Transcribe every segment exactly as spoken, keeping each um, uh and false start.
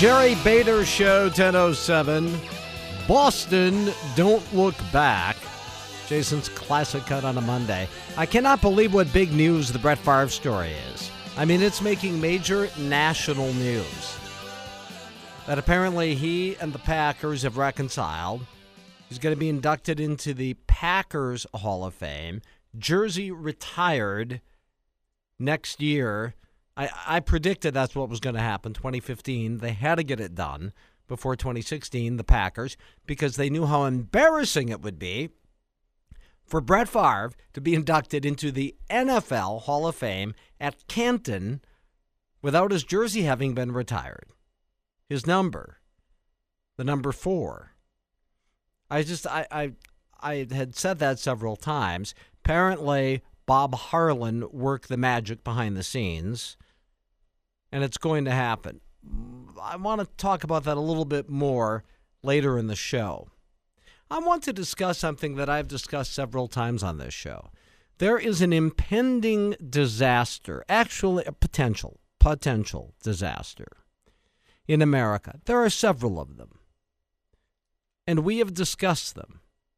Jerry Bader Show, ten oh seven. Boston, don't look back. Jason's classic cut on a Monday. I cannot believe what big news the Brett Favre story is. I mean, it's making major national news. That apparently he and the Packers have reconciled. He's going to be inducted into the Packers Hall of Fame. Jersey retired next year. I, I predicted that's what was going to happen, twenty fifteen. They had to get it done before twenty sixteen, the Packers, because they knew how embarrassing it would be for Brett Favre to be inducted into the N F L Hall of Fame at Canton without his jersey having been retired. His number, the number four. I just, I, I, I had said that several times. Apparently, Bob Harlan worked the magic behind the scenes, and it's going to happen. I want to talk about that a little bit more later in the show. I want to discuss something that I've discussed several times on this show. There is an impending disaster, actually a potential, potential disaster in America. There are several of them, and we have discussed them.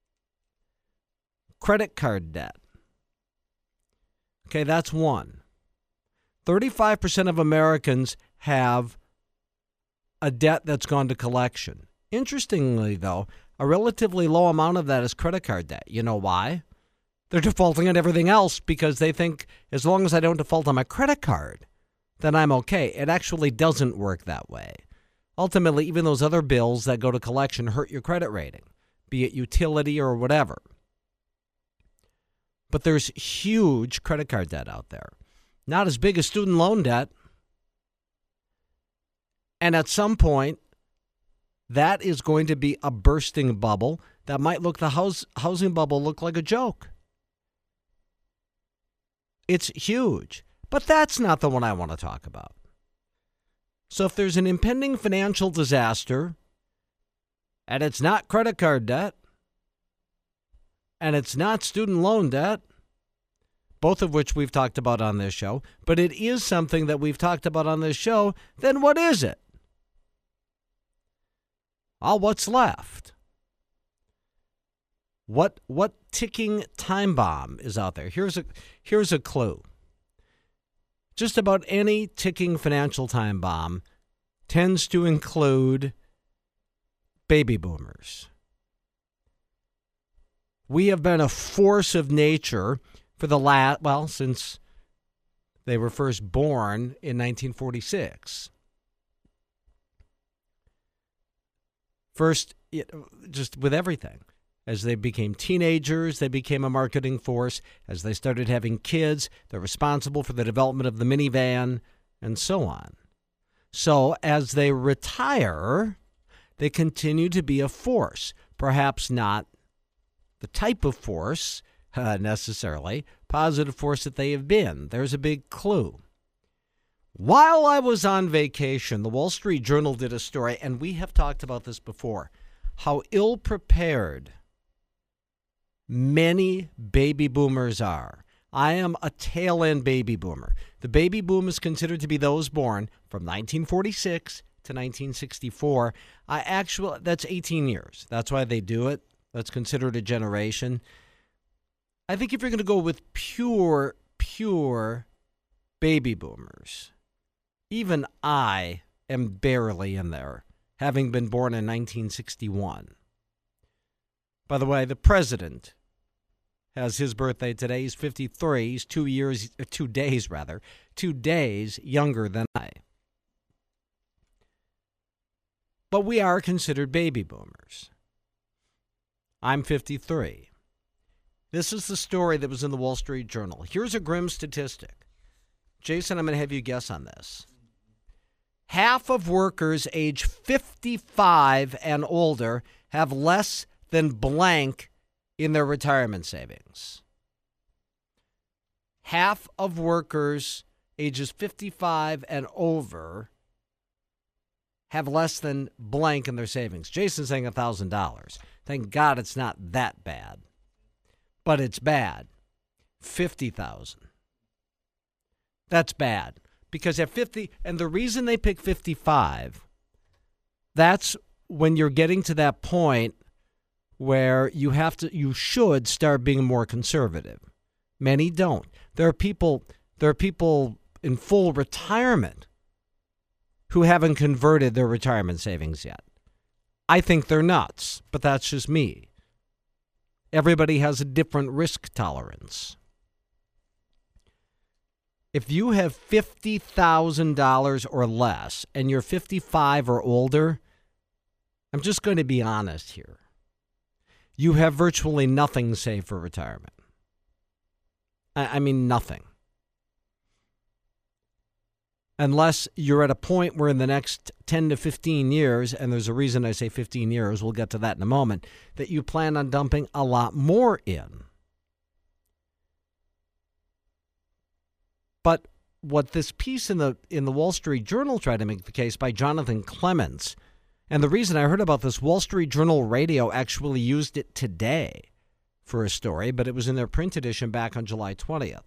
Credit card debt. Okay, that's one. thirty-five percent of Americans have a debt that's gone to collection. Interestingly, though, a relatively low amount of that is credit card debt. You know why? They're defaulting on everything else because they think as long as I don't default on my credit card, then I'm okay. It actually doesn't work that way. Ultimately, even those other bills that go to collection hurt your credit rating, be it utility or whatever. But there's huge credit card debt out there. Not as big as student loan debt. And at some point, that is going to be a bursting bubble that might look the house, housing bubble look like a joke. It's huge. But that's not the one I want to talk about. So if there's an impending financial disaster, and it's not credit card debt, and it's not student loan debt, both of which we've talked about on this show, but it is something that we've talked about on this show, then what is it? Well, what's left? What what ticking time bomb is out there? Here's a here's a clue. Just about any ticking financial time bomb tends to include baby boomers. We have been a force of nature for the last, well, since they were first born in nineteen forty-six. First, just with everything. As they became teenagers, they became a marketing force. As they started having kids, they're responsible for the development of the minivan and so on. So as they retire, they continue to be a force. Perhaps not the type of force uh, necessarily, positive force that they have been. There's a big clue. While I was on vacation, the Wall Street Journal did a story, and we have talked about this before, how ill-prepared many baby boomers are. I am a tail-end baby boomer. The baby boom is considered to be those born from nineteen forty-six to nineteen sixty-four. I actually, that's eighteen years. That's why they do it. That's considered a generation. I think if you're going to go with pure, pure baby boomers, even I am barely in there, having been born in nineteen sixty-one. By the way, the president has his birthday today. He's fifty-three. He's two years, two days rather, two days younger than I. But we are considered baby boomers. I'm fifty-three. This is the story that was in the Wall Street Journal. Here's a grim statistic. Jason, I'm going to have you guess on this. Half of workers age fifty-five and older have less than blank in their retirement savings. Half of workers ages fifty-five and over have less than blank in their savings. Jason's saying one thousand dollars. Thank God it's not that bad. But it's bad. fifty thousand dollars. That's bad. Because at fifty, and the reason they pick fifty-five That's when you're getting to that point where you have to, you should start being more conservative. Many don't. There are people, there are people in full retirement who haven't converted their retirement savings yet. I think they're nuts, but that's just me. Everybody has a different risk tolerance. If you have fifty thousand dollars or less and you're fifty-five or older, I'm just going to be honest here. You have virtually nothing saved for retirement. I, I mean, nothing. Unless you're at a point where in the next ten to fifteen years, and there's a reason I say fifteen years, we'll get to that in a moment, that you plan on dumping a lot more in. But what this piece in the in the Wall Street Journal tried to make the case by Jonathan Clements, and the reason I heard about this, Wall Street Journal Radio actually used it today for a story, but it was in their print edition back on July twentieth.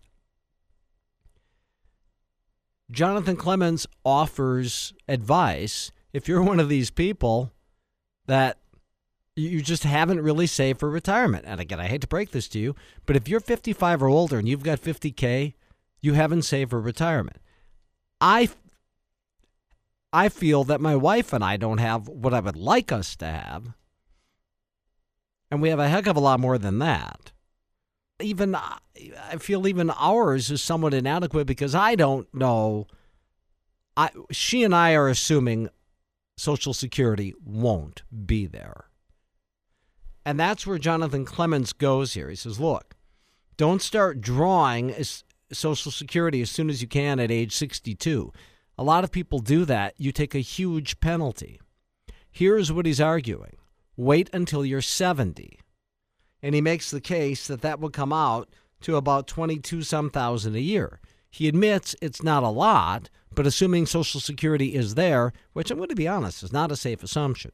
Jonathan Clements offers advice if you're one of these people that you just haven't really saved for retirement. And again, I hate to break this to you, but if you're fifty-five or older and you've got fifty K, you haven't saved for retirement. I, I feel that my wife and I don't have what I would like us to have. And we have a heck of a lot more than that. Even I feel even ours is somewhat inadequate because I don't know. I she and I are assuming Social Security won't be there. And that's where Jonathan Clements goes here. He says, look, don't start drawing Social Security as soon as you can at age sixty-two. A lot of people do that. You take a huge penalty. Here's what he's arguing. Wait until you're seventy. And he makes the case that that will come out to about twenty-two some thousand a year. He admits it's not a lot, but assuming Social Security is there, which I'm going to be honest, is not a safe assumption.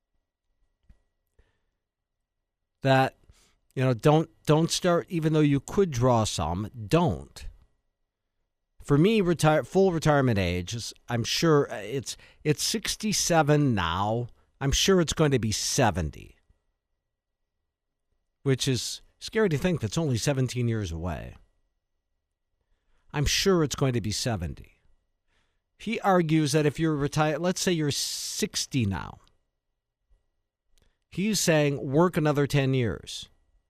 That, you know, don't don't start, even though you could draw some, don't. For me, retire full retirement age is, I'm sure it's it's sixty-seven now. I'm sure it's going to be seventy. Which is scary to think that's only seventeen years away. I'm sure it's going to be seventy. He argues that if you're retired, let's say you're sixty now. He's saying work another ten years.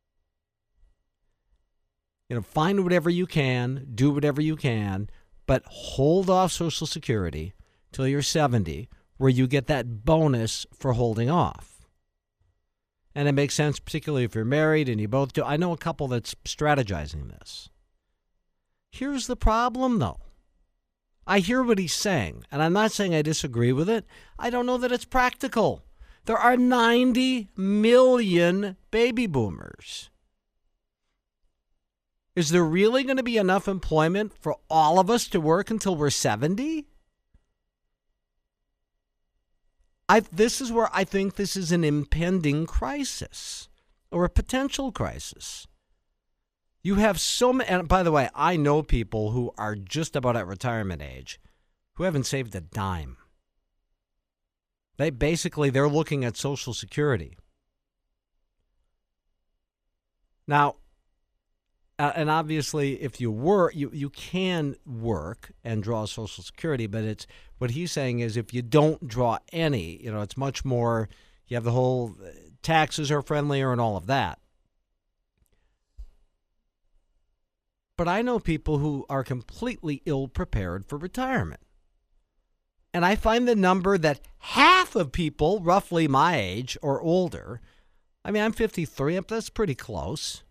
You know, find whatever you can, do whatever you can, but hold off Social Security till you're seventy, where you get that bonus for holding off. And it makes sense, particularly if you're married and you both do. I know a couple that's strategizing this. Here's the problem, though. I hear what he's saying, and I'm not saying I disagree with it. I don't know that it's practical. There are ninety million baby boomers. Is there really going to be enough employment for all of us to work until we're seventy? I, this is where I think this is an impending crisis or a potential crisis. You have so many, and by the way, I know people who are just about at retirement age who haven't saved a dime. They basically, they're looking at Social Security. Now, uh, and obviously, if you were, you, you can work and draw Social Security, but it's, what he's saying is if you don't draw any, you know, it's much more, you have the whole taxes are friendlier and all of that. But I know people who are completely ill-prepared for retirement. And I find the number that half of people, roughly my age or older, I mean, I'm fifty-three, that's pretty close,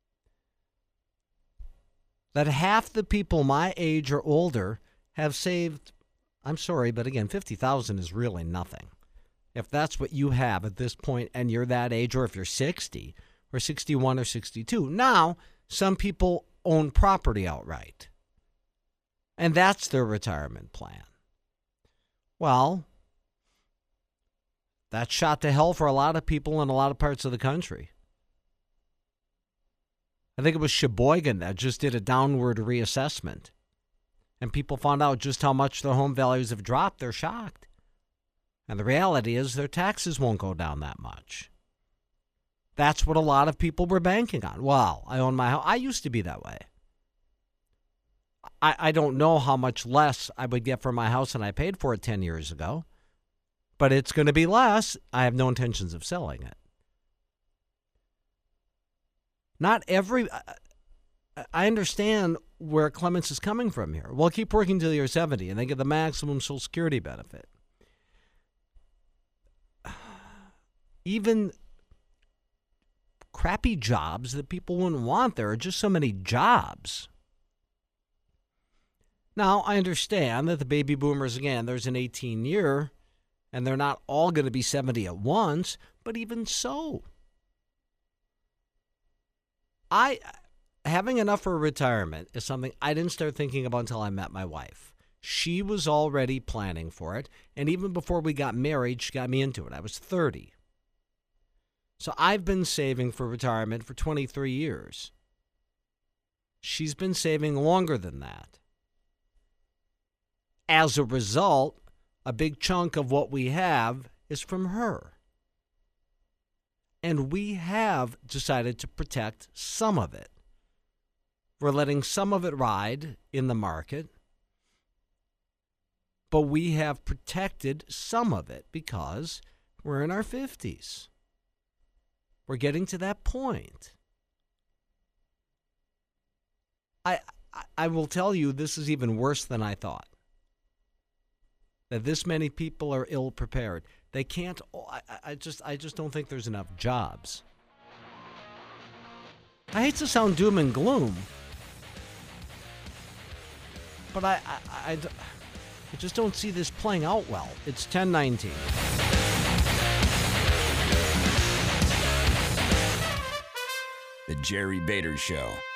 that half the people my age or older have saved, I'm sorry, but again, fifty thousand is really nothing. If that's what you have at this point and you're that age, or if you're sixty or sixty-one or sixty-two. Now, some people own property outright, and that's their retirement plan. Well, that's shot to hell for a lot of people in a lot of parts of the country. I think it was Sheboygan that just did a downward reassessment, and people found out just how much their home values have dropped. They're shocked. And the reality is their taxes won't go down that much. That's what a lot of people were banking on. Well, I own my house. I used to be that way. I, I don't know how much less I would get for my house than I paid for it ten years ago, but it's going to be less. I have no intentions of selling it. Not every... I understand where Clements is coming from here. Well, keep working till you're seventy and they get the maximum Social Security benefit. Even crappy jobs that people wouldn't want, there are just so many jobs. Now, I understand that the baby boomers, again, there's an eighteen-year, and they're not all going to be seventy at once, but even so. I... Having enough for retirement is something I didn't start thinking about until I met my wife. She was already planning for it, and even before we got married, she got me into it. I was thirty. So I've been saving for retirement for twenty-three years. She's been saving longer than that. As a result, a big chunk of what we have is from her. And we have decided to protect some of it. We're letting some of it ride in the market, but we have protected some of it because we're in our fifties. We're getting to that point. I, I I will tell you, this is even worse than I thought. That this many people are ill prepared. They can't. I, I just I just don't think there's enough jobs. I hate to sound doom and gloom, but I I, I, I just don't see this playing out well. It's ten nineteen. The Jerry Bader Show.